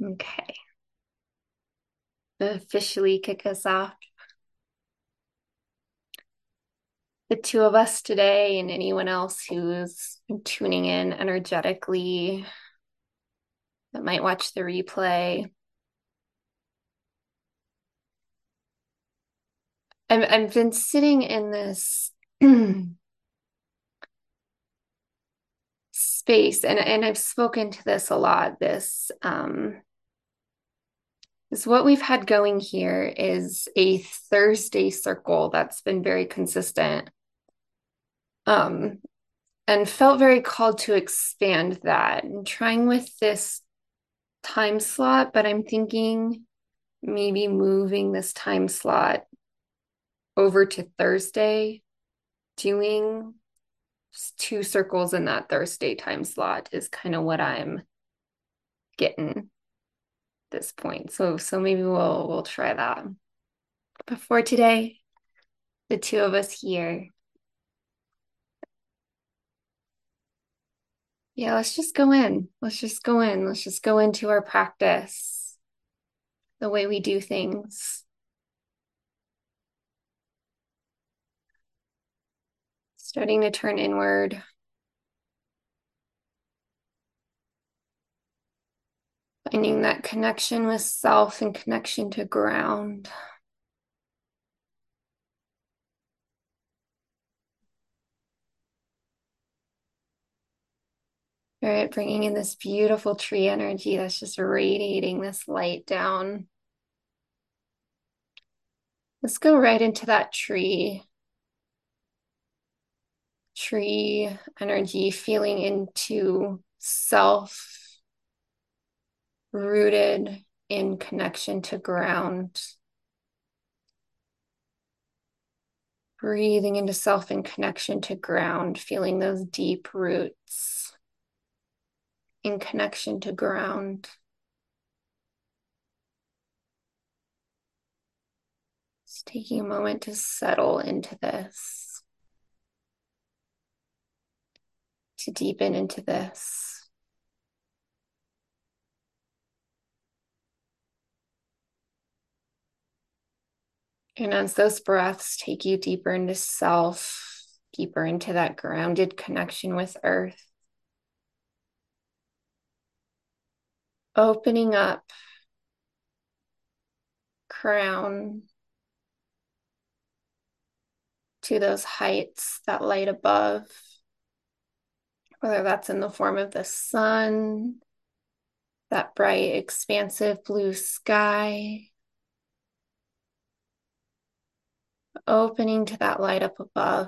Okay. Officially kick us off. The two of us today, and anyone else who's tuning in energetically that might watch the replay. I've been sitting in this space, and I've spoken to this a lot. This is what we've had going here is a Thursday circle that's been very consistent. Um, and felt very called to expand that and trying with this time slot, but I'm thinking maybe moving this time slot over to Thursday, doing two circles in that Thursday time slot is kind of what I'm getting at this point. So maybe we'll try that. But for today, the two of us here. Yeah, let's just go in. Let's just go in. Let's just go into our practice, the way we do things. Starting to turn inward. Finding that connection with self and connection to ground. All right, bringing in this beautiful tree energy that's just radiating this light down. Let's go right into that tree energy, feeling into self, rooted in connection to ground. Breathing into self in connection to ground, feeling those deep roots in connection to ground. Just taking a moment to settle into this, to deepen into this. And as those breaths take you deeper into self, deeper into that grounded connection with earth, opening up crown to those heights, that light above, whether that's in the form of the sun, that bright, expansive blue sky, opening to that light up above,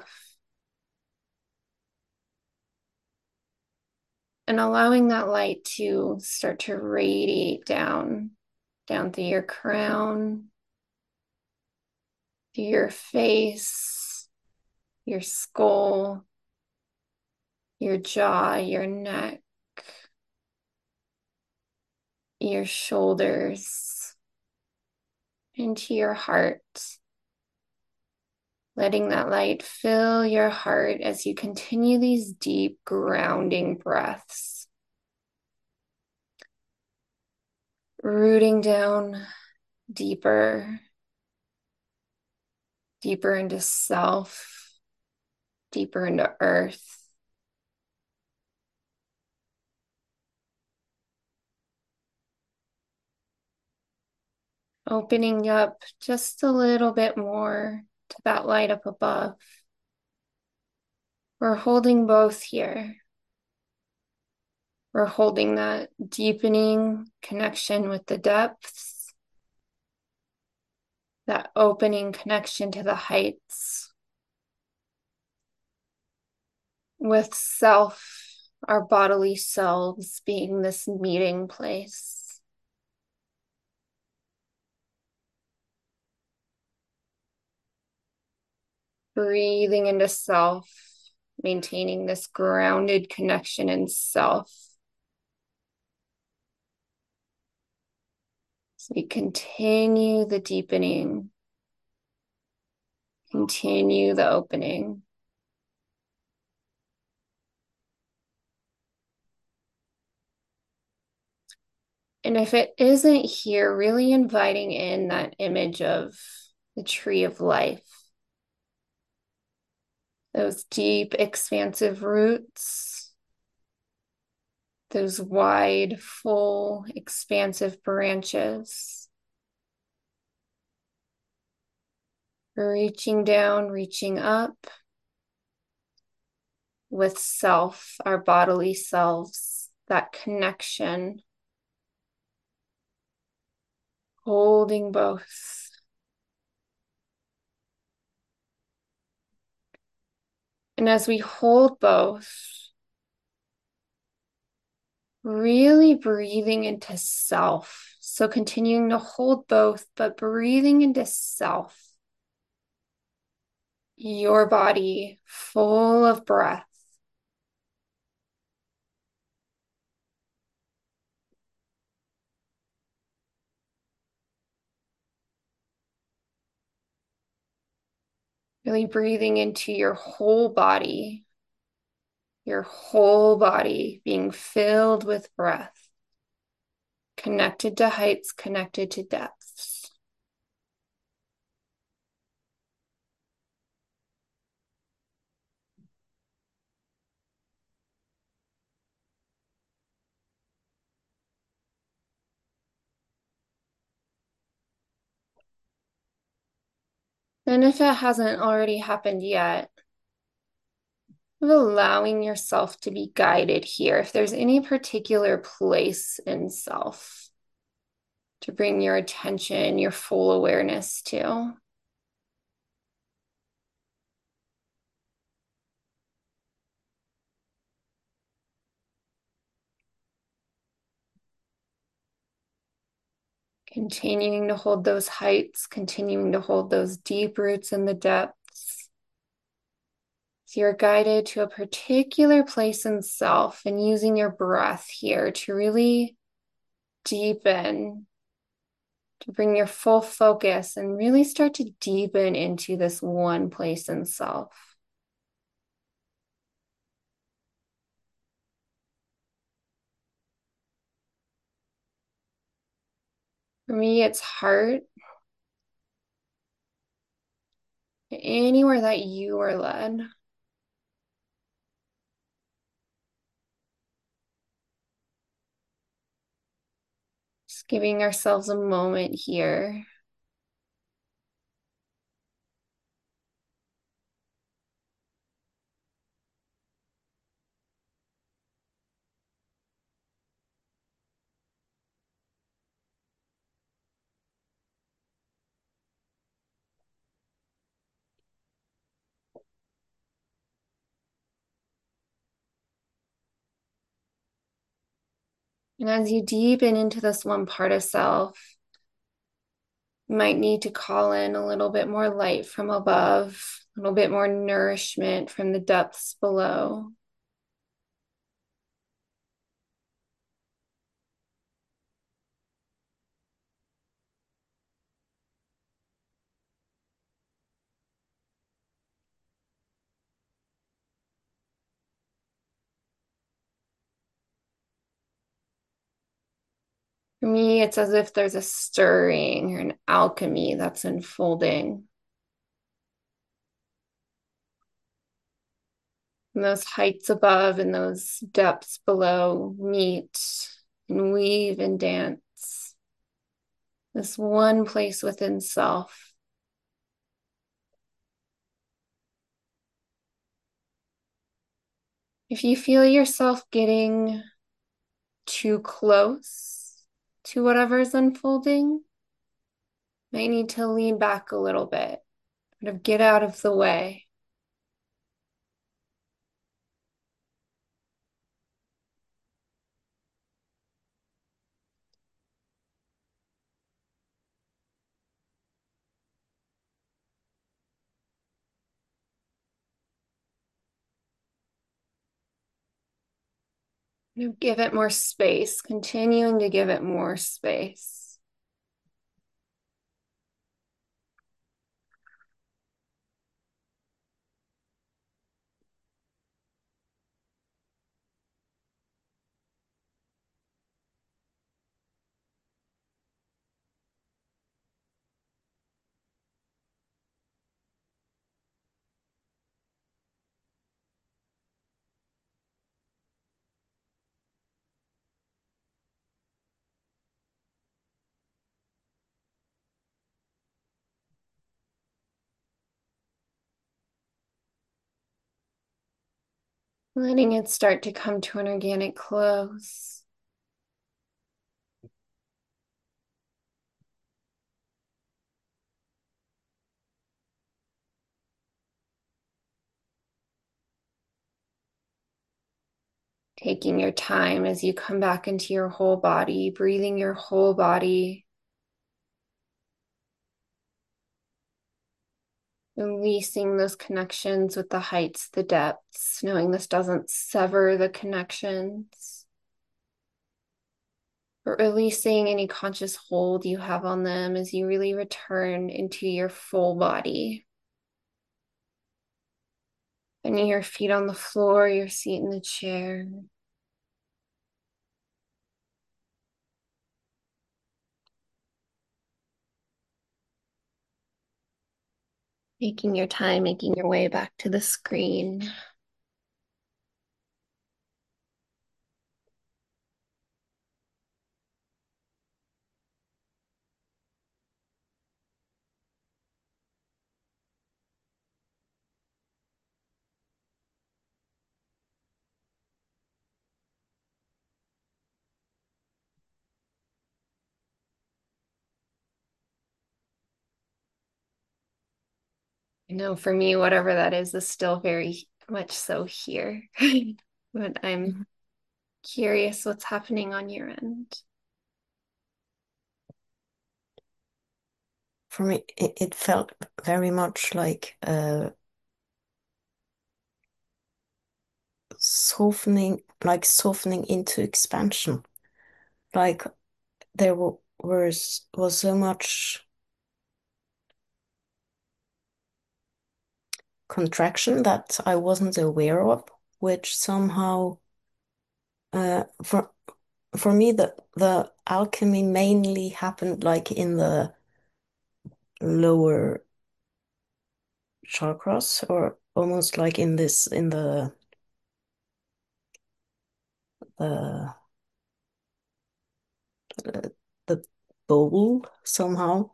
and allowing that light to start to radiate down through your crown, through your face, your skull, your jaw, your neck, your shoulders, into your heart. Letting that light fill your heart as you continue these deep grounding breaths. Rooting down deeper, deeper into self, deeper into earth. Opening up just a little bit more to that light up above. We're holding both here. We're holding that deepening connection with the depths, that opening connection to the heights, with self, our bodily selves being this meeting place. Breathing into self, maintaining this grounded connection in self. So we continue the deepening, continue the opening. And if it isn't here, really inviting in that image of the tree of life, those deep, expansive roots, those wide, full, expansive branches, reaching down, reaching up with self, our bodily selves, that connection, holding both. And as we hold both, really breathing into self. So continuing to hold both, but breathing into self, your body full of breath. Really breathing into your whole body being filled with breath, connected to heights, connected to depths. And if it hasn't already happened yet, allowing yourself to be guided here. If there's any particular place in self to bring your attention, your full awareness to. Continuing to hold those heights, continuing to hold those deep roots in the depths. So you're guided to a particular place in self and using your breath here to really deepen, to bring your full focus and really start to deepen into this one place in self. For me, it's heart. Anywhere that you are led. Just giving ourselves a moment here. And as you deepen into this one part of self, you might need to call in a little bit more light from above, a little bit more nourishment from the depths below. For me, it's as if there's a stirring or an alchemy that's unfolding. And those heights above and those depths below meet and weave and dance. This one place within self. If you feel yourself getting too close to whatever is unfolding, you might need to lean back a little bit, kind of get out of the way. Kind of give it more space, continuing to give it more space. Letting it start to come to an organic close. Taking your time as you come back into your whole body, breathing your whole body, releasing those connections with the heights, the depths, knowing this doesn't sever the connections, but releasing any conscious hold you have on them as you really return into your full body. And your feet on the floor, your seat in the chair. Taking your time, making your way back to the screen. I know for me, whatever that is still very much so here. But I'm Mhm. curious what's happening on your end. For me, it felt very much like softening into expansion. Like there was so much contraction that I wasn't aware of, which somehow for me the alchemy mainly happened like in the lower chakras, or almost like in this in the the bowl somehow,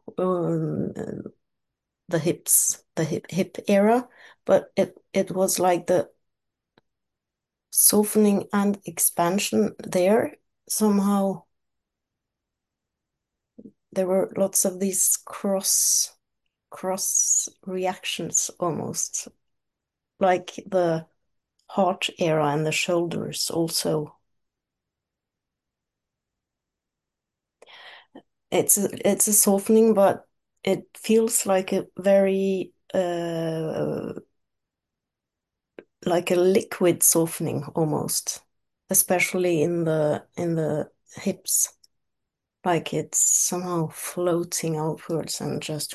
the hip era, but it was like the softening and expansion there. Somehow there were lots of these cross reactions, almost like the heart era and the shoulders also. It's a softening, but it feels like a very like a liquid softening almost, especially in the hips. Like it's somehow floating outwards and just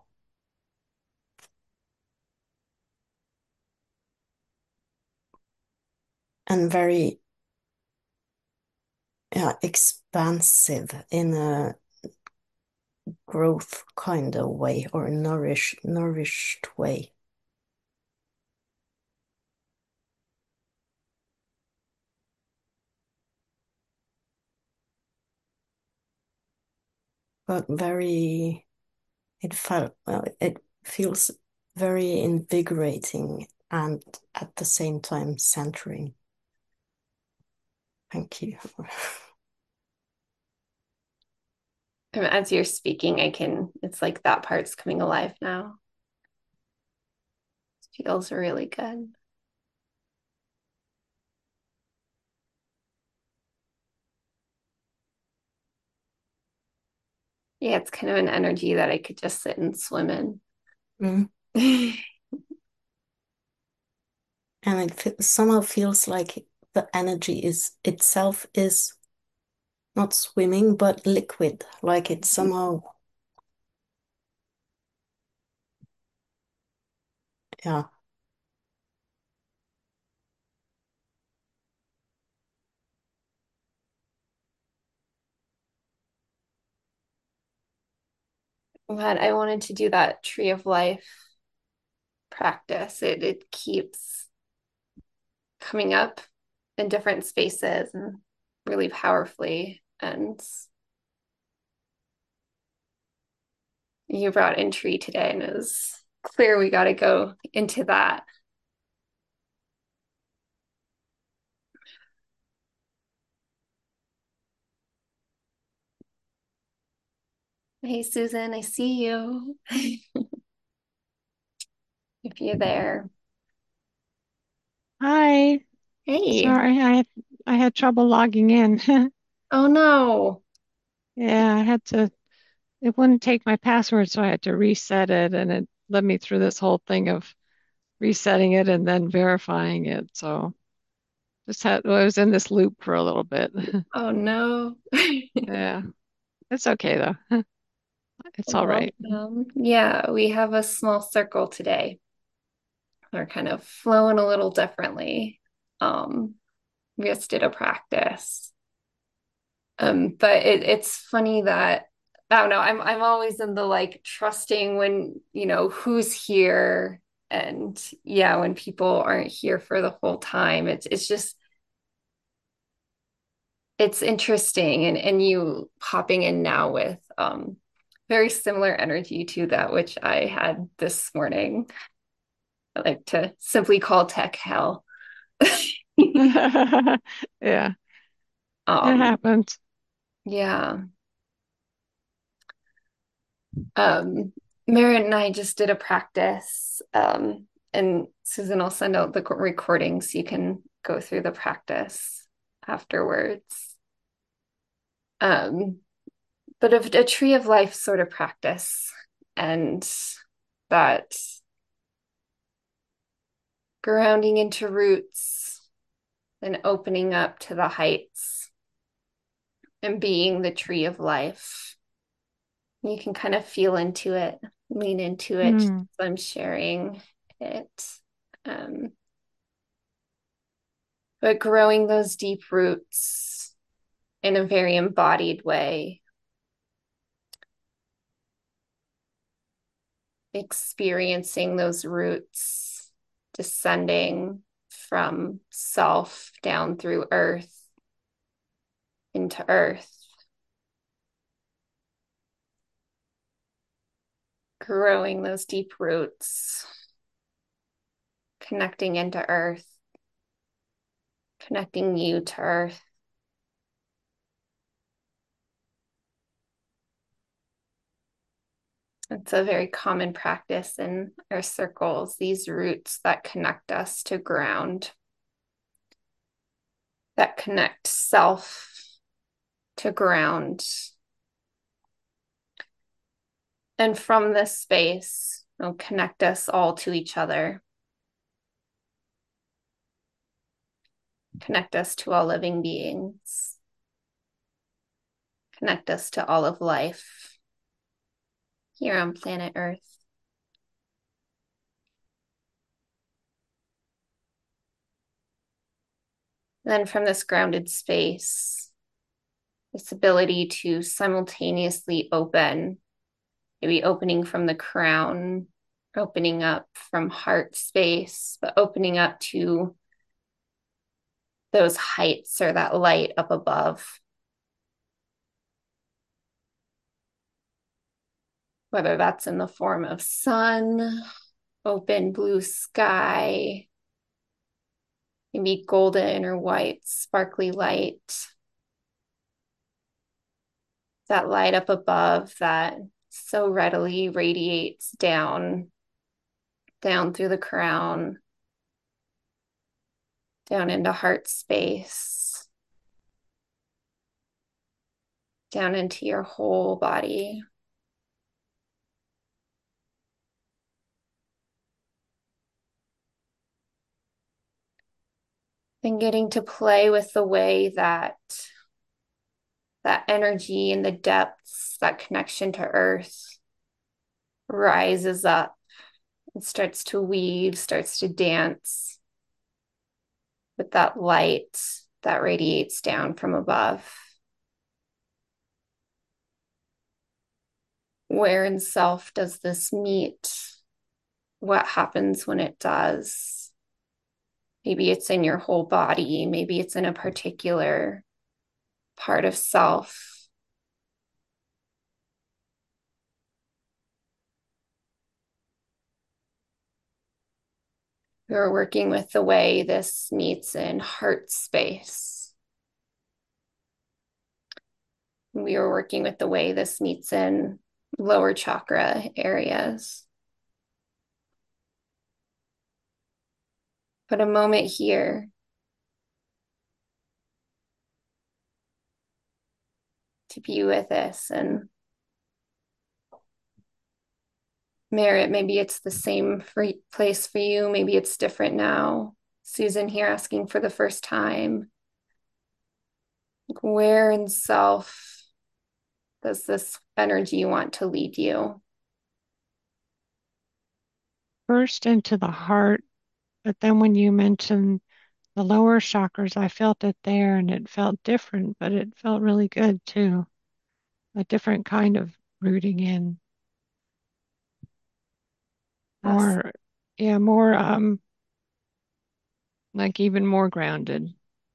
and very, yeah, expansive in a growth kind of way, or nourished way, but very, it feels very invigorating and at the same time centering. Thank you. And as you're speaking, it's like that part's coming alive now. It feels really good. Yeah, it's kind of an energy that I could just sit and swim Mm. in. And somehow feels like the energy is itself is not swimming but liquid, like it's somehow, yeah. But I wanted to do that tree of life practice. It keeps coming up in different spaces and really powerfully. And you brought in tree today, and it was clear we got to go into that. Hey, Susan, I see you. If you're there. Hi. Hey. Sorry, I had trouble logging in. Oh no. Yeah, I had to, it wouldn't take my password, so I had to reset it, and it led me through this whole thing of resetting it and then verifying it. So I was in this loop for a little bit. Oh no. Yeah, it's okay though. It's all right. Welcome. Yeah, we have a small circle today. We're kind of flowing a little differently. We just did a practice. But it's funny that I don't know, I'm always in the like trusting when, who's here. And yeah, when people aren't here for the whole time, it's just it's interesting and you popping in now with very similar energy to that which I had this morning. I like to simply call tech hell. Yeah, it um happens. yeah. um Merritt and I just did a practice, and Susan will send out the recording so you can go through the practice afterwards. um but of a tree of life sort of practice, and that grounding into roots and opening up to the heights and being the tree of life. You can kind of feel into it, lean into it as Hmm. I'm sharing it. Um, but growing those deep roots in a very embodied way, experiencing those roots descending from self down through earth into earth, growing those deep roots, connecting into earth, connecting you to earth. It's a very common practice in our circles, these roots that connect us to ground, that connect self to ground. And from this space, will connect us all to each other, connect us to all living beings, connect us to all of life here on planet Earth. Then from this grounded space, this ability to simultaneously open, maybe opening from the crown, opening up from heart space, but opening up to those heights or that light up above, whether that's in the form of sun, open blue sky, maybe golden or white, sparkly light, that light up above that so readily radiates down through the crown, down into heart space, down into your whole body. And getting to play with the way that that energy and the depths, that connection to earth rises up and starts to weave, starts to dance with that light that radiates down from above. Where in self does this meet? What happens when it does? Maybe it's in your whole body, maybe it's in a particular part of self. We're working with the way this meets in heart space. We are working with the way this meets in lower chakra areas. But a moment here to be with this and Merritt, maybe it's the same place for you. Maybe it's different now. Susan here asking for the first time. Where in self does this energy want to lead you? First into the heart, but then when you mentioned the lower chakras, I felt it there and it felt different, but it felt really good too. A different kind of rooting in. Yes. More, yeah, more like even more grounded,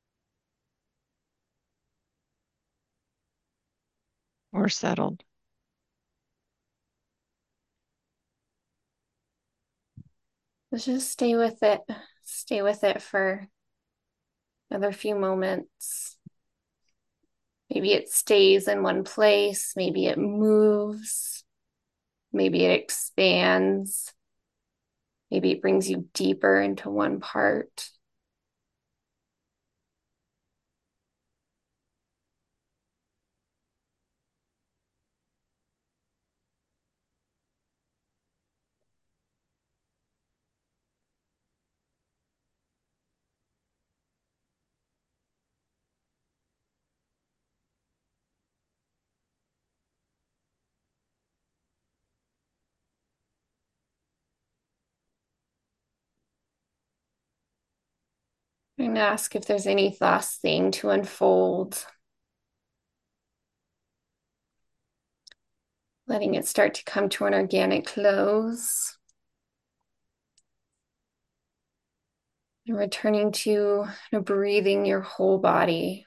more settled. Let's just stay with it. Stay with it for another few moments. Maybe it stays in one place. Maybe it moves. Maybe it expands. Maybe it brings you deeper into one part. I'm going to ask if there's any last thing to unfold, letting it start to come to an organic close. And returning to breathing your whole body.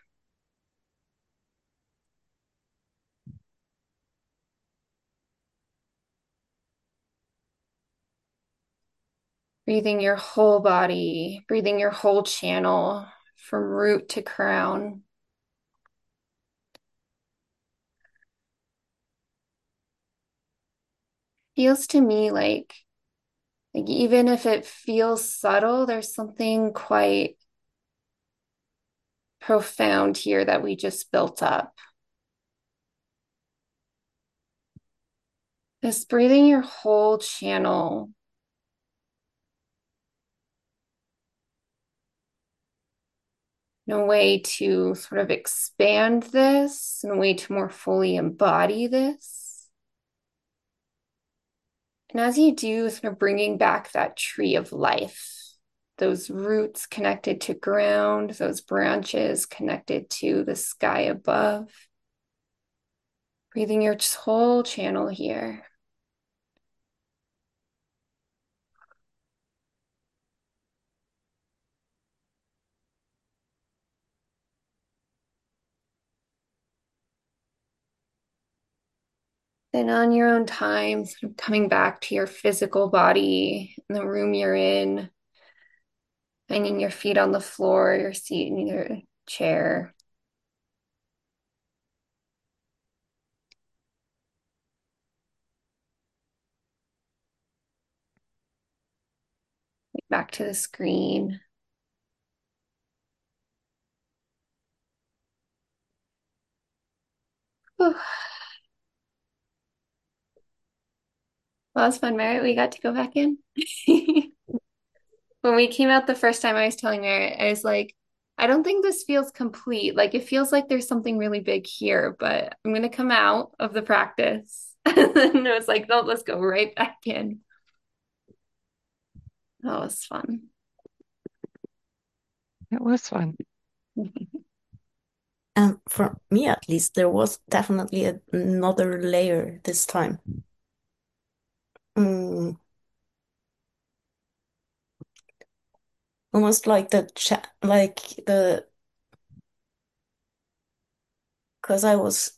Breathing your whole body, breathing your whole channel from root to crown. Feels to me like even if it feels subtle, there's something quite profound here that we just built up. Just breathing your whole channel. No way to sort of expand this, and a way to more fully embody this. And as you do, sort of bringing back that tree of life, those roots connected to ground, those branches connected to the sky above. Breathing your whole channel here. Then on your own time, sort of coming back to your physical body in the room you're in, finding your feet on the floor, your seat in your chair. Back to the screen. Whew. Well, it was fun, Merritt. We got to go back in. When we came out the first time, I was telling Merritt, I was like, I don't think this feels complete. Like it feels like there's something really big here, but I'm gonna come out of the practice. And then it was like, no, let's go right back in. That was fun. It was fun. And for me, at least, there was definitely another layer this time. Mm, almost like the chat, like the, because I was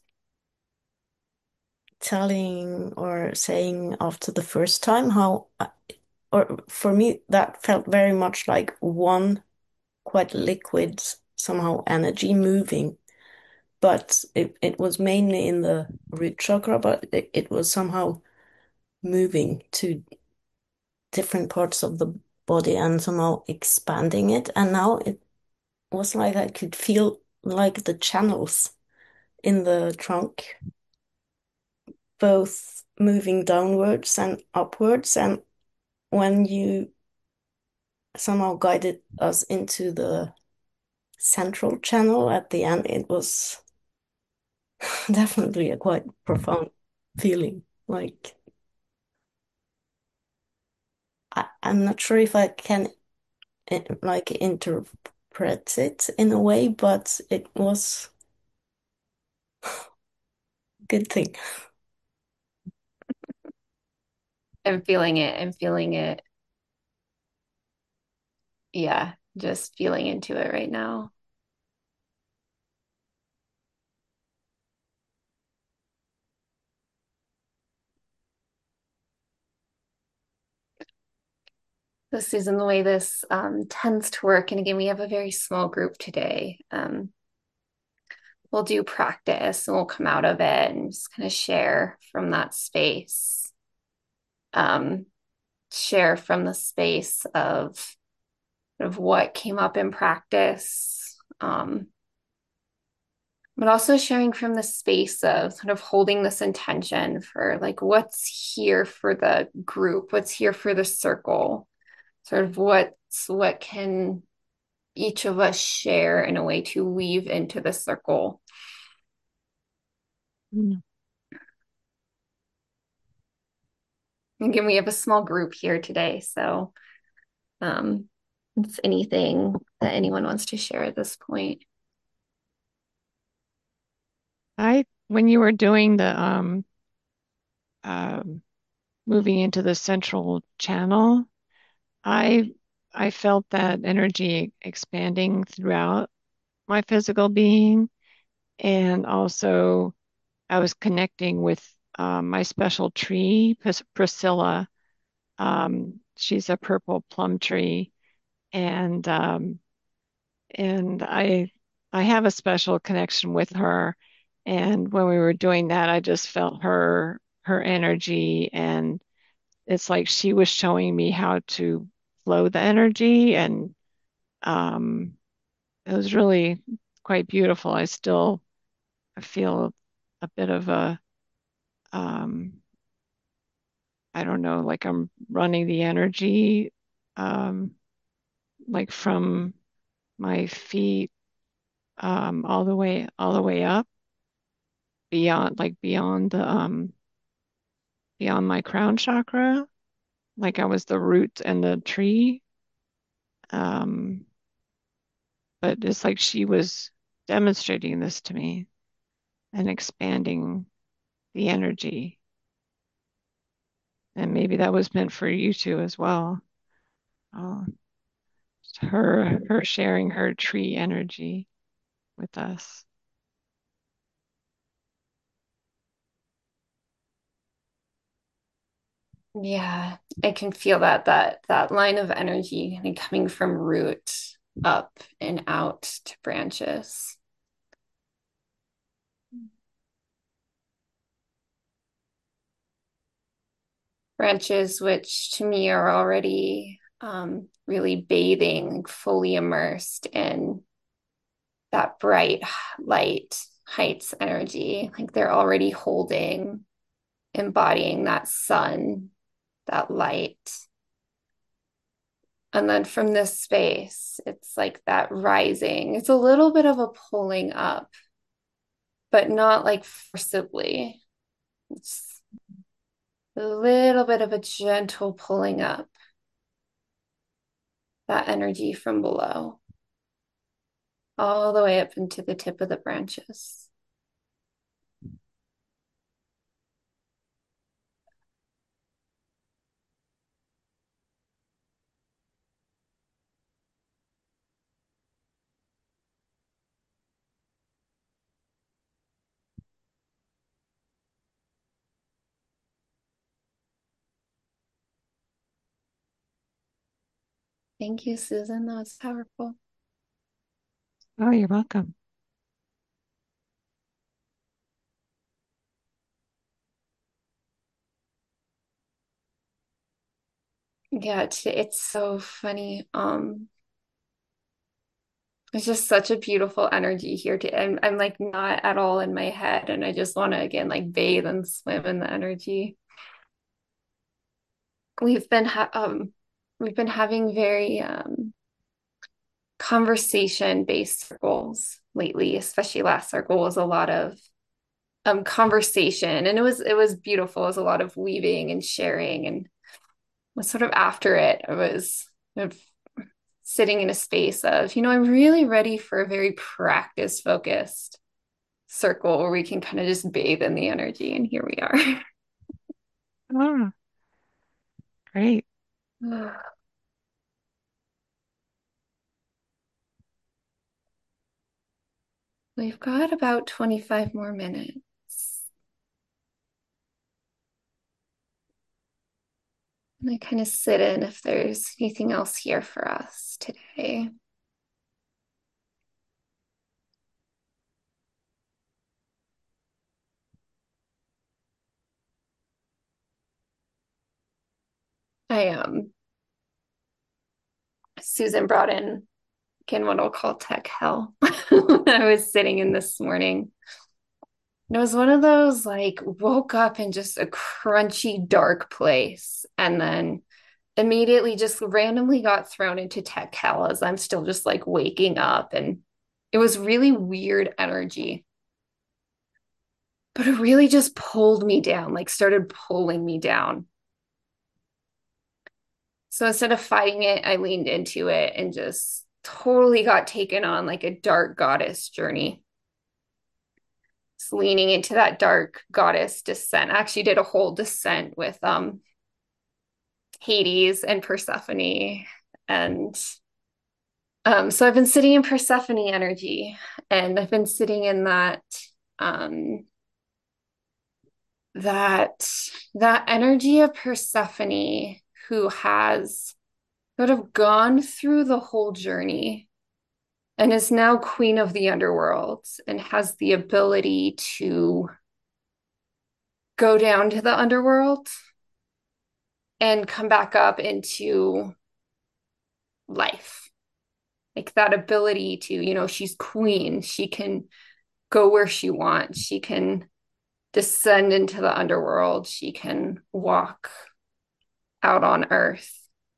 telling or saying after the first time how, or for me, that felt very much like one quite liquid, somehow energy moving. but it was mainly in the root chakra, but it was somehow moving to different parts of the body and somehow expanding it. And now it was like I could feel like the channels in the trunk, both moving downwards and upwards. And when you somehow guided us into the central channel at the end, it was definitely a quite profound feeling. Like I'm not sure if I can like interpret it in a way, but it was a good thing. I'm feeling it. I'm feeling it. Yeah, just feeling into it right now. So, Susan, the way this tends to work, and again, we have a very small group today. We'll do practice and we'll come out of it and just kind of share from that space. Um, Share from the space of what came up in practice, but also sharing from the space of sort of holding this intention for like what's here for the group, what's here for the circle, sort of what can each of us share in a way to weave into the circle. Mm. Again, we have a small group here today, so um, it's anything that anyone wants to share at this point. When you were doing the um moving into the central channel, I I felt that energy expanding throughout my physical being, and also I was connecting with my special tree, Priscilla. She's a purple plum tree, and and I have a special connection with her. And when we were doing that, I just felt her energy, and it's like she was showing me how to flow the energy, and um, it was really quite beautiful. I still feel a bit of a um, I don't know, like I'm running the energy um, like from my feet all the way up beyond beyond the beyond my crown chakra, like I was the root and the tree. Um, but it's like she was demonstrating this to me and expanding the energy. And maybe that was meant for you too as well. Uh, her sharing her tree energy with us. Yeah, I can feel that line of energy kind of coming from root up and out to branches. Branches, which to me are already really bathing, like fully immersed in that bright light heights energy. Like they're already holding, embodying that sun, that light. And then from this space, it's like that rising. It's a little bit of a pulling up, but not like forcibly. It's a little bit of a gentle pulling up, that energy from below, all the way up into the tip of the branches. Thank you, Susan. That was powerful. Oh, you're welcome. Yeah, it's so funny. It's just such a beautiful energy here. I'm like not at all in my head, and I just want to again like bathe and swim in the energy. We've been ha we've been having very conversation based circles lately, especially last circle was a lot of conversation, and it was beautiful. It was a lot of weaving and sharing, and was sort of after it, I was sort of sitting in a space of, I'm really ready for a very practice focused circle where we can kind of just bathe in the energy. And here we are. Oh, great. We've got about 25 more minutes. And I kind of sit in if there's anything else here for us today. I Susan brought in again what I'll call tech hell when I was sitting in this morning. And it was one of those like woke up in just a crunchy, dark place and then immediately just randomly got thrown into tech hell as I'm still just like waking up. And it was really weird energy, but it really just pulled me down, like started pulling me down. So instead of fighting it, I leaned into it and just totally got taken on like a dark goddess journey. Just leaning into that dark goddess descent. I actually did a whole descent with Hades and Persephone. And so I've been sitting in Persephone energy, and I've been sitting in um, that that energy of Persephone who has sort of gone through the whole journey and is now queen of the underworld and has the ability to go down to the underworld and come back up into life. Like that ability to, she's queen. She can go where she wants. She can descend into the underworld. She can walk out on earth.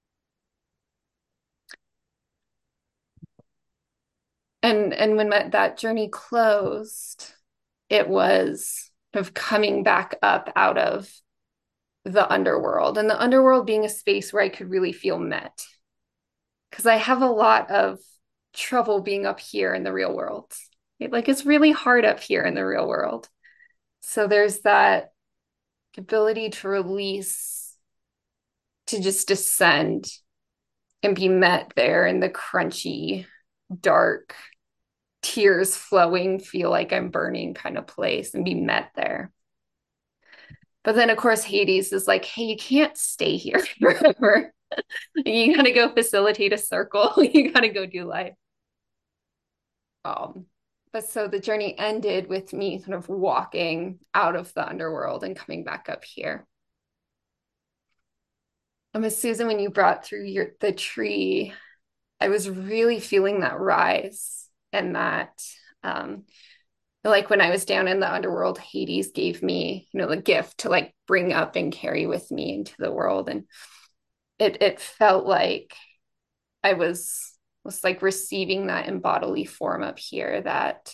And when that journey closed, it was of coming back up out of the underworld, and the underworld being a space where I could really feel met. Because I have a lot of trouble being up here in the real world. Like it's really hard up here in the real world. So there's that ability to release, to just descend and be met there in the crunchy, dark, tears flowing, feel like I'm burning kind of place and be met there. But then, of course, Hades is like, hey, you can't stay here forever. You got to go facilitate a circle. You got to go do life. But so the journey ended with me sort of walking out of the underworld and coming back up here. Miss Susan, when you brought through the tree, I was really feeling that rise and that like when I was down in the underworld, Hades gave me, the gift to like bring up and carry with me into the world. And it felt like I was like receiving that in bodily form up here, that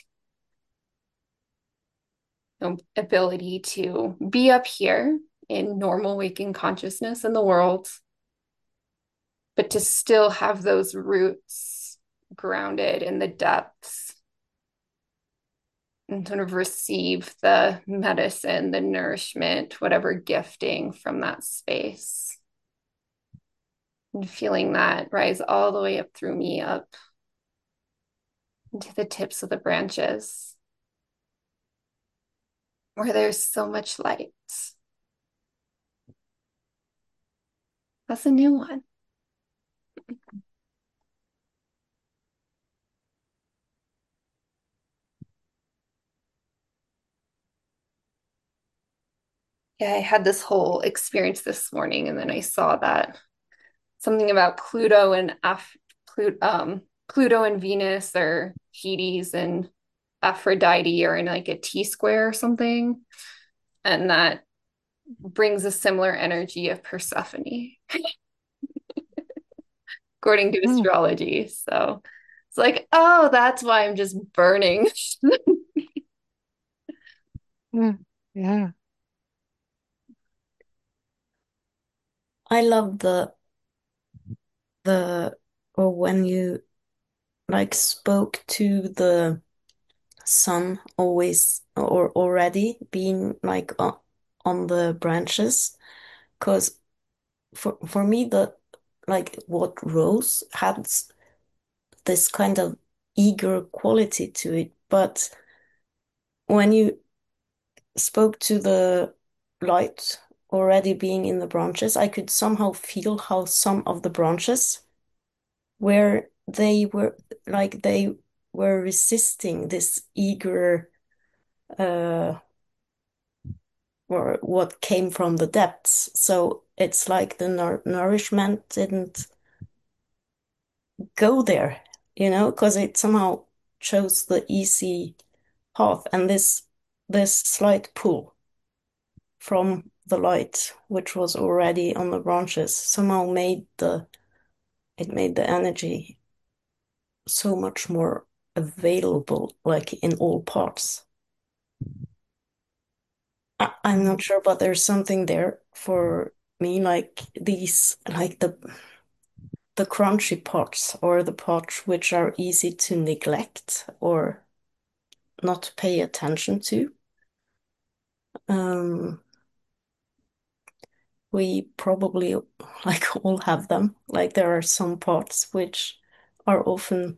ability to be up here in normal waking consciousness in the world, but to still have those roots grounded in the depths and sort of receive the medicine, the nourishment, whatever gifting from that space. And feeling that rise all the way up through me, up into the tips of the branches, where there's so much light. That's a new one. Yeah, I had this whole experience this morning, and then I saw that something about Pluto and Pluto and Venus, or Hades and Aphrodite, are in like a T square or something, and that brings a similar energy of Persephone, according to Hmm. astrology. So it's like, oh, that's why I'm just burning. Yeah. Yeah. I love the or when you like spoke to the sun always or already being like on the branches, because for me the like what Rose had this kind of eager quality to it, but when you spoke to the light already being in the branches, I could somehow feel how some of the branches where they were resisting this eager uh or what came from the depths. So it's like the nourishment didn't go there, because it somehow chose the easy path, and this slight pull from the light, which was already on the branches, somehow made the energy so much more available, like in all parts. I'm Mm. not sure, but there's something there for me, like the crunchy parts or the parts which are easy to neglect or not pay attention to. Um, we probably like all have them. Like there are some parts which are often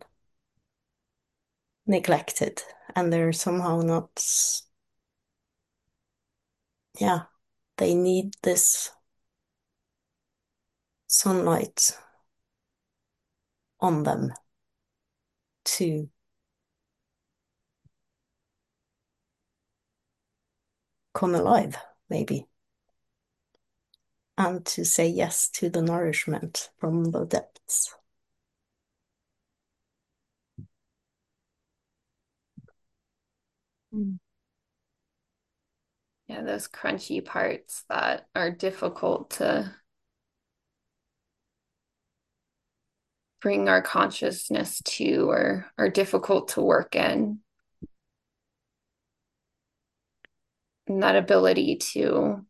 neglected and they're somehow not, yeah, they need this sunlight on them to come alive, maybe, and to say yes to the nourishment from the depths. Mm. Yeah, those crunchy parts that are difficult to bring our consciousness to, or are difficult to work in. And that ability to,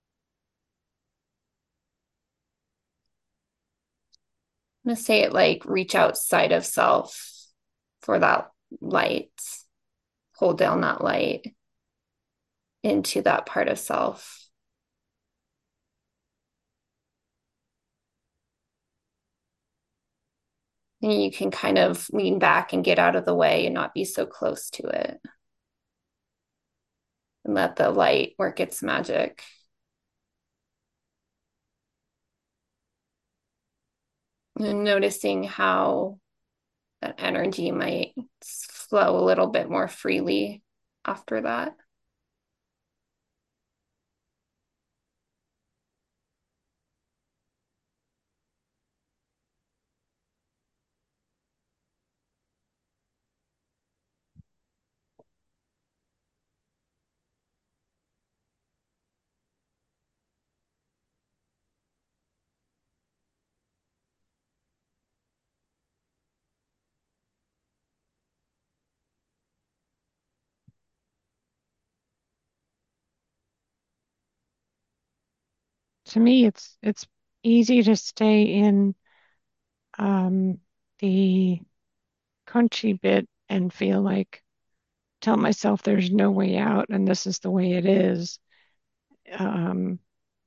I'm going to say it, like reach outside of self for that light, hold down that light into that part of self. And you can kind of lean back and get out of the way and not be so close to it, and let the light work its magic. And noticing how that energy might flow a little bit more freely after that. To me, it's easy to stay in the crunchy bit and feel like tell myself there's no way out and this is the way it is. Um,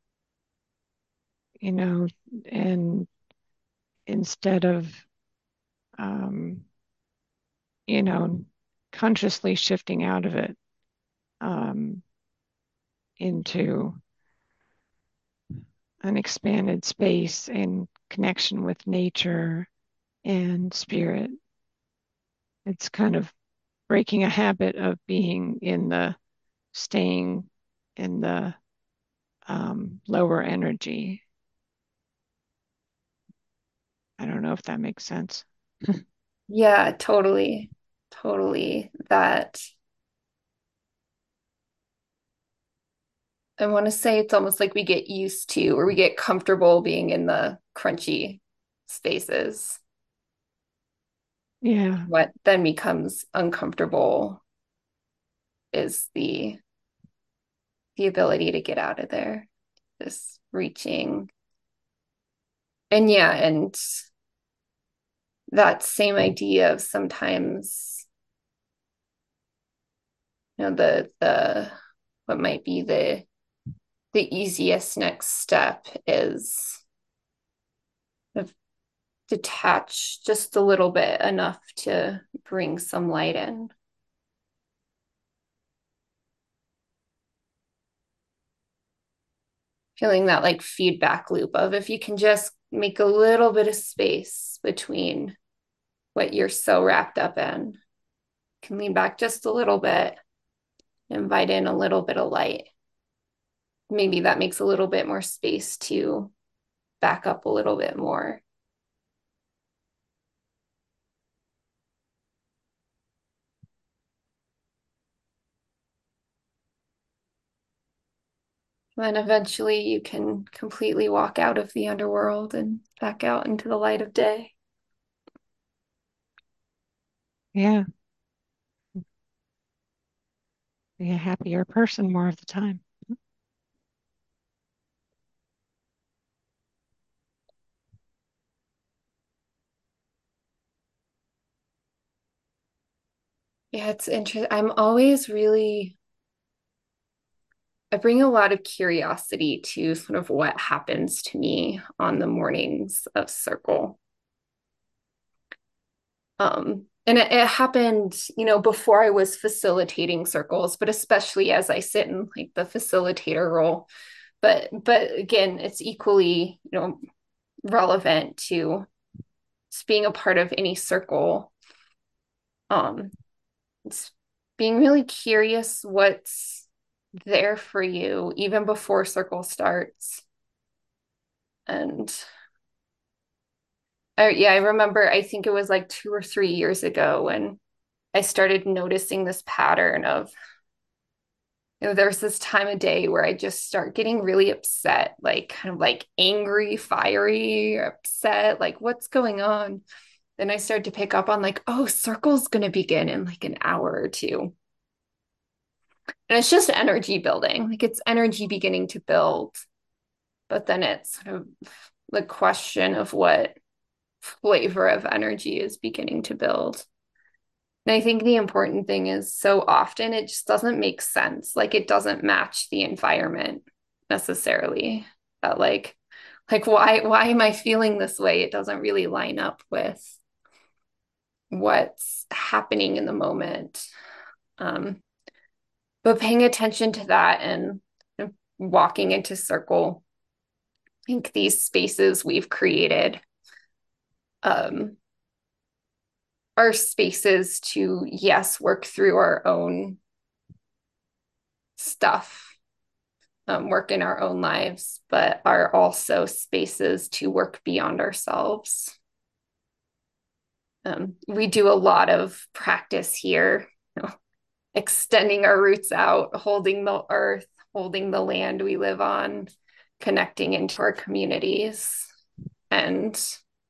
you know, and instead of um, you know, consciously shifting out of it um, into an expanded space and connection with nature and spirit. It's kind of breaking a habit of being in the staying in the lower energy. I don't know if that makes sense. Yeah, totally. Totally. That I want to say it's almost like we get used to or we get comfortable being in the crunchy spaces. Yeah. What then becomes uncomfortable is the ability to get out of there, just reaching. And yeah, and that same idea of sometimes, the what might be the easiest next step is to detach just a little bit enough to bring some light in. Feeling that like feedback loop of if you can just make a little bit of space between what you're so wrapped up in, can lean back just a little bit, invite in a little bit of light. Maybe that makes a little bit more space to back up a little bit more. Then eventually you can completely walk out of the underworld and back out into the light of day. Yeah. Be a happier person more of the time. Yeah, it's interesting. I bring a lot of curiosity to sort of what happens to me on the mornings of Circle. And it happened, before I was facilitating circles, but especially as I sit in like the facilitator role. But again, it's equally, relevant to just being a part of any circle. Um, it's being really curious what's there for you even before circle starts. And I remember, I think it was like 2 or 3 years ago when I started noticing this pattern of, there's this time of day where I just start getting really upset, like kind of like angry, fiery, upset, like what's going on? Then I start to pick up on like, oh, circle's going to begin in like an hour or two. And it's just energy building, like it's energy beginning to build. But then it's sort of the question of what flavor of energy is beginning to build. And I think the important thing is so often it just doesn't make sense. Like it doesn't match the environment necessarily. That like why am I feeling this way? It doesn't really line up with what's happening in the moment. Um, but paying attention to that and walking into circle, I think these spaces we've created um, are spaces to, yes, work through our own stuff, work in our own lives, but are also spaces to work beyond ourselves. We do a lot of practice here, extending our roots out, holding the earth, holding the land we live on, connecting into our communities. And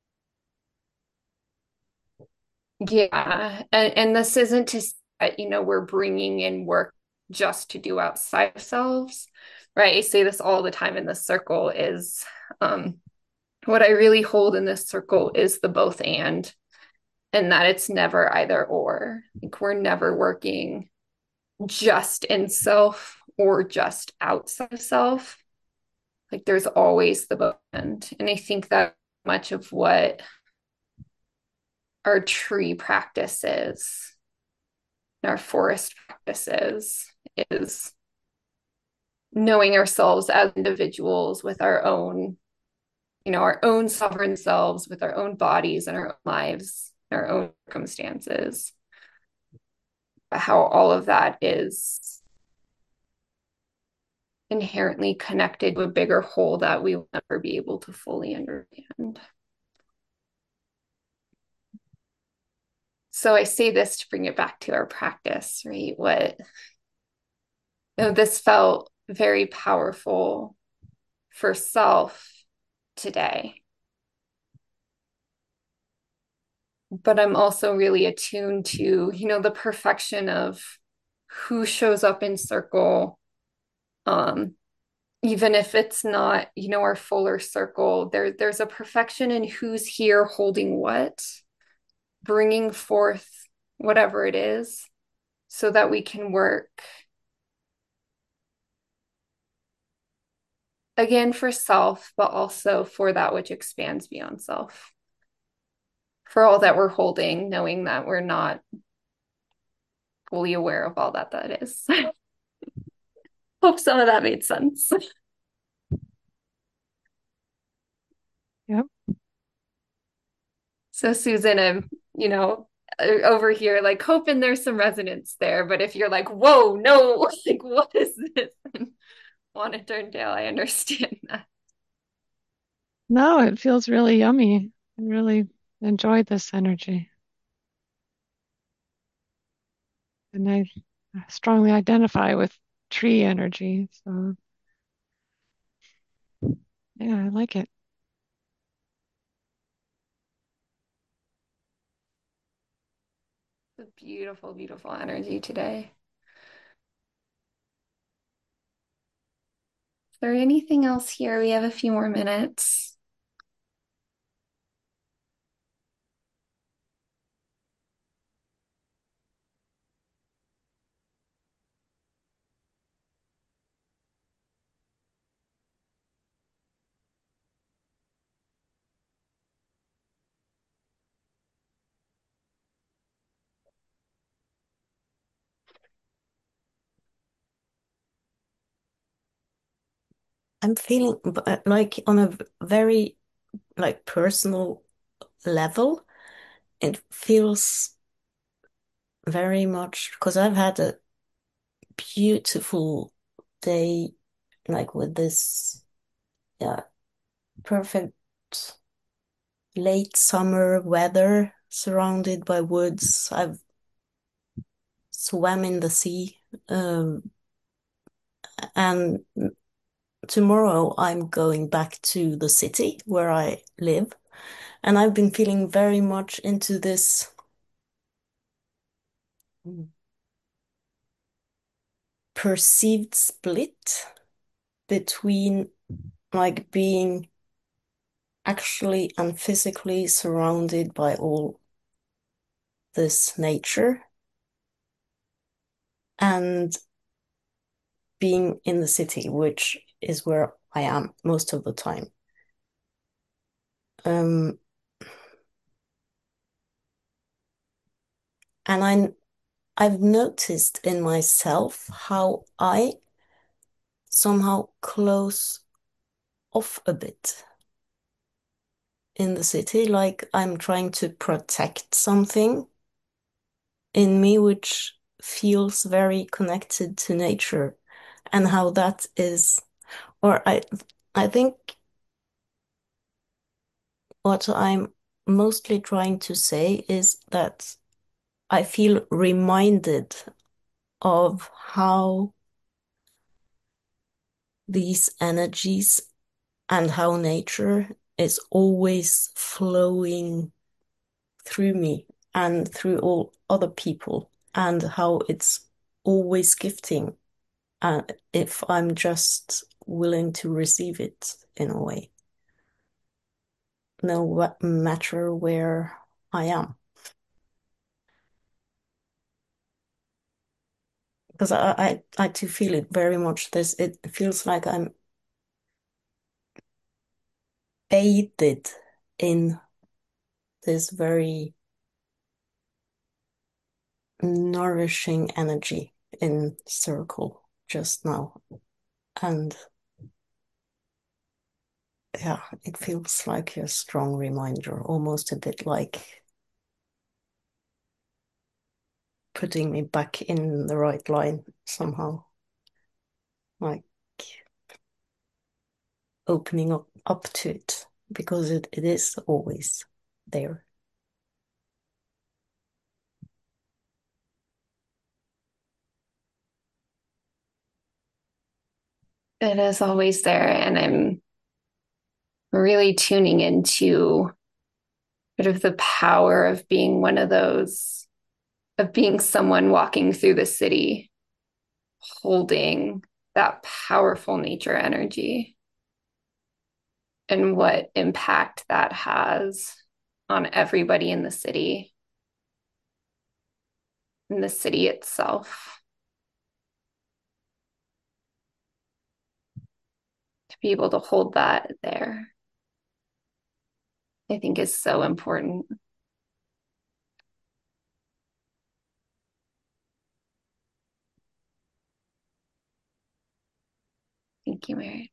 yeah, and this isn't to say that, we're bringing in work just to do outside ourselves, right? I say this all the time in this circle is what I really hold in this circle is the both and that it's never either or. Like we're never working just in self or just outside of self. Like there's always the both end. And I think that much of what our tree practice is, our forest practices, is knowing ourselves as individuals with our own, our own sovereign selves, with our own bodies and our own lives, our own circumstances, how all of that is inherently connected to a bigger whole that we will never be able to fully understand. So I say this to bring it back to our practice, right? This felt very powerful for self today. But I'm also really attuned to, the perfection of who shows up in circle. Um, Even if it's not, our fuller circle, there's a perfection in who's here holding what, bringing forth whatever it is so that we can work again for self, but also for that which expands beyond self. For all that we're holding, knowing that we're not fully aware of all that is. Hope some of that made sense. Yep. So, Susan, I'm, over here, like hoping there's some resonance there. But if you're like, whoa, no, like, what is this? And want to turn tail, I understand that. No, it feels really yummy. I really enjoyed this energy. And I strongly identify with tree energy. So, yeah, I like it. It's a beautiful, beautiful energy today. Is there anything else here? We have a few more minutes. I'm feeling like on a very like personal level, it feels very much because I've had a beautiful day, like with this, yeah, perfect late summer weather, surrounded by woods. I've swam in the sea, and tomorrow I'm going back to the city where I live, and I've been feeling very much into this perceived split between like being actually and physically surrounded by all this nature and being in the city, which is where I am most of the time. Um, and I've noticed in myself how I somehow close off a bit in the city, like I'm trying to protect something in me which feels very connected to nature, and how that is, or I think what I'm mostly trying to say is that I feel reminded of how these energies and how nature is always flowing through me and through all other people, and how it's always gifting, if I'm just willing to receive it in a way, no matter where I am. Because I do feel it very much. It feels like I'm bathed in this very nourishing energy in circle just now. And yeah, it feels like a strong reminder, almost a bit like putting me back in the right line somehow, like opening up to it, because it is always there. It is always there, and I'm really tuning into sort of the power of being one of those, of being someone walking through the city holding that powerful nature energy and what impact that has on everybody in the city itself. To be able to hold that there, I think is so important. Thank you, Mary.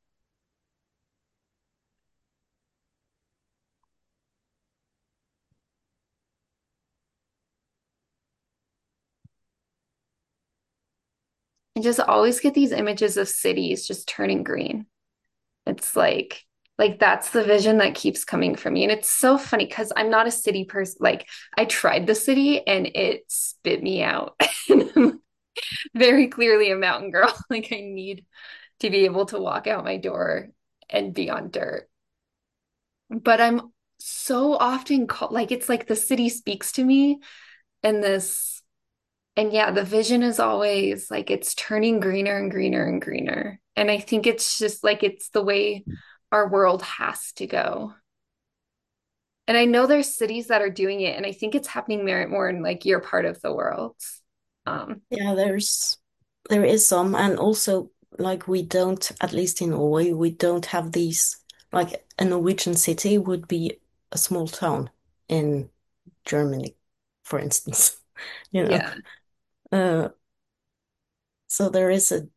I just always get these images of cities just turning green. It's like that's the vision that keeps coming from me. And it's so funny because I'm not a city person. Like I tried the city and it spit me out. And I'm very clearly a mountain girl. Like I need to be able to walk out my door and be on dirt. But I'm so often called like it's like the city speaks to me and this and yeah, the vision is always like it's turning greener and greener and greener. And I think it's just like it's the way our world has to go. And I know there's cities that are doing it, and I think it's happening more in like your part of the world. Yeah, there is some, and also like we don't, at least in Norway, we don't have these like a Norwegian city would be a small town in Germany, for instance. You know. Yeah. Uh, so there is a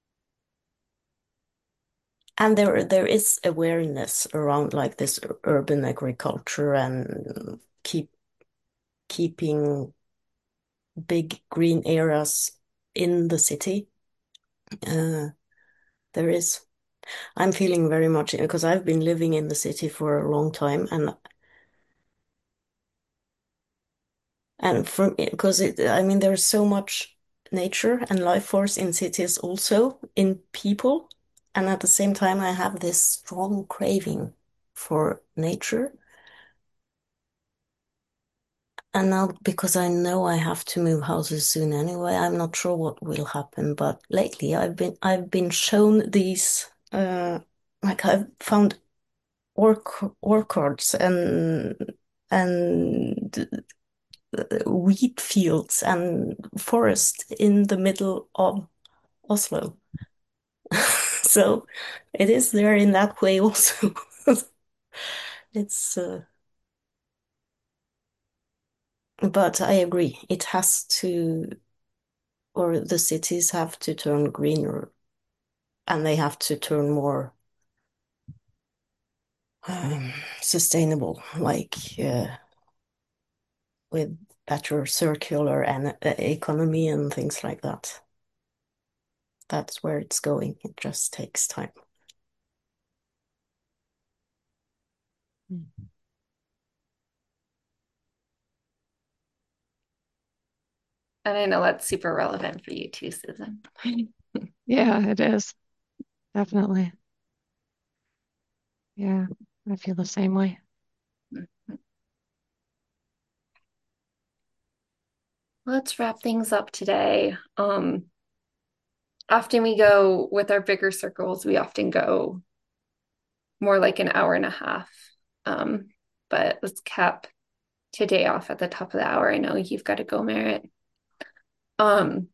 and there is awareness around like this urban agriculture and keeping big green areas in the city. Uh, there is. I'm feeling very much because I've been living in the city for a long time, and from because I mean, there's so much nature and life force in cities, also in people, and at the same time, I have this strong craving for nature. And now, because I know I have to move houses soon anyway, I'm not sure what will happen. But lately, I've been shown these like I've found orchards and wheat fields and forest in the middle of Oslo. So it is there in that way also. It's but I agree. It has to, or the cities have to turn greener and they have to turn more um, sustainable, like with better circular and economy and things like that. That's where it's going. It just takes time. Mm. And I know that's super relevant for you too, Susan. Yeah, it is. Definitely. Yeah, I feel the same way. Let's wrap things up today. Often we go with our bigger circles, we often go more like an hour and a half. Um, but let's cap today off at the top of the hour. I know you've got to go, Merritt. Um,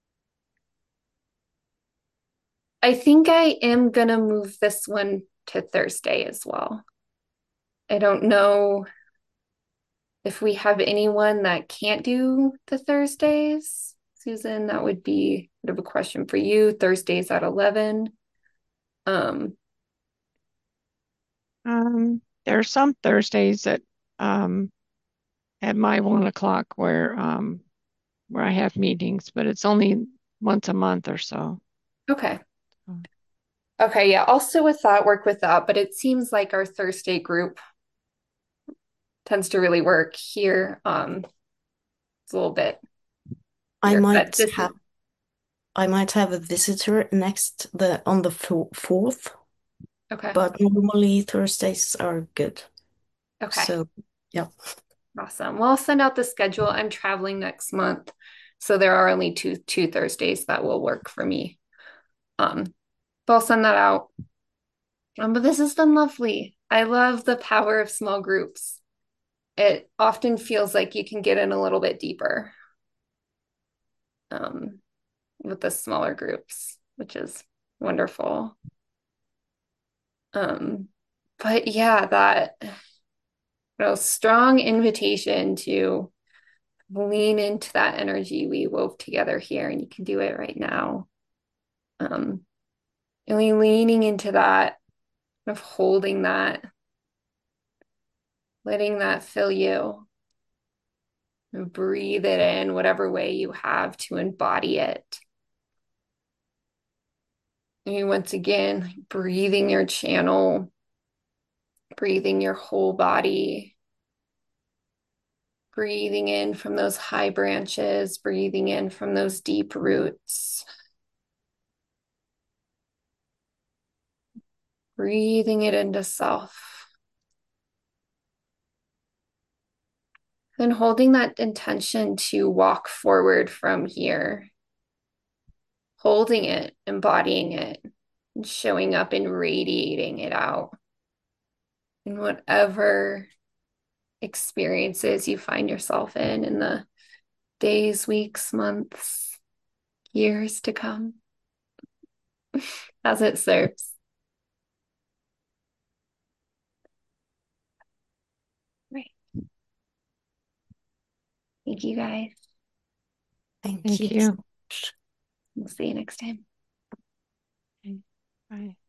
I think I am gonna move this one to Thursday as well. I don't know if we have anyone that can't do the Thursdays. Susan, that would be a bit of a question for you. Thursdays at 11. Um, There are some Thursdays that um at my 1 o'clock where I have meetings, but it's only once a month or so. okay. So, Okay, yeah, also with that, work with that, but it seems like our Thursday group tends to really work here. It's a little bit I weird, but might this is have I might have a visitor on the 4th, Okay. but normally Thursdays are good. Okay. So, yeah. Awesome. Well, I'll send out the schedule. I'm traveling next month, so there are only two Thursdays that will work for me. But I'll send that out. But this has been lovely. I love the power of small groups. It often feels like you can get in a little bit deeper um, with the smaller groups, which is wonderful. Um, but yeah, that strong invitation to lean into that energy we wove together here, and you can do it right now. Um, really leaning into that, of holding that, letting that fill you. And breathe it in whatever way you have to embody it. And once again, breathing your channel, breathing your whole body, breathing in from those high branches, breathing in from those deep roots, breathing it into self. Then holding that intention to walk forward from here, holding it, embodying it, and showing up and radiating it out in whatever experiences you find yourself in the days, weeks, months, years to come, as it serves. Right. Thank you guys. Thank Thank you so you. much. We'll see you next time. Okay. Bye.